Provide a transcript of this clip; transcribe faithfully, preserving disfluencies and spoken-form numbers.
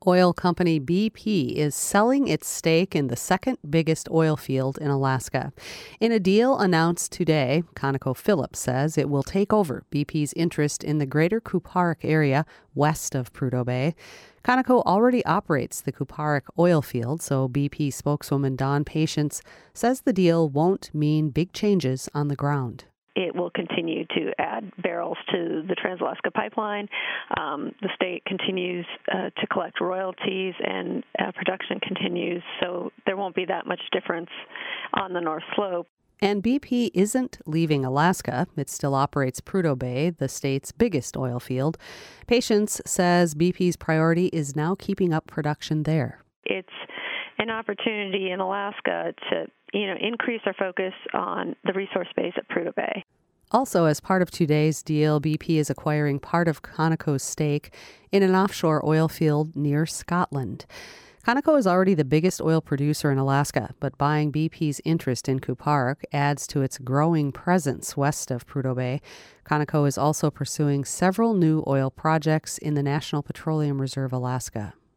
Oil company B P is selling its stake in the second biggest oil field in Alaska. In a deal announced today, ConocoPhillips says it will take over B P's interest in the greater Kuparuk area west of Prudhoe Bay. Conoco already operates the Kuparuk oil field, so B P spokeswoman Dawn Patience says the deal won't mean big changes on the ground. It will continue to add barrels to the Trans-Alaska Pipeline. Um, the state continues uh, to collect royalties, and uh, production continues, so there won't be that much difference on the North Slope. And B P isn't leaving Alaska. It still operates Prudhoe Bay, the state's biggest oil field. Patience says B P's priority is now keeping up production there. It's an opportunity in Alaska to, you know, increase our focus on the resource base at Prudhoe Bay. Also, as part of today's deal, B P is acquiring part of Conoco's stake in an offshore oil field near Scotland. Conoco is already the biggest oil producer in Alaska, but buying B P's interest in Kuparuk adds to its growing presence west of Prudhoe Bay. Conoco is also pursuing several new oil projects in the National Petroleum Reserve, Alaska.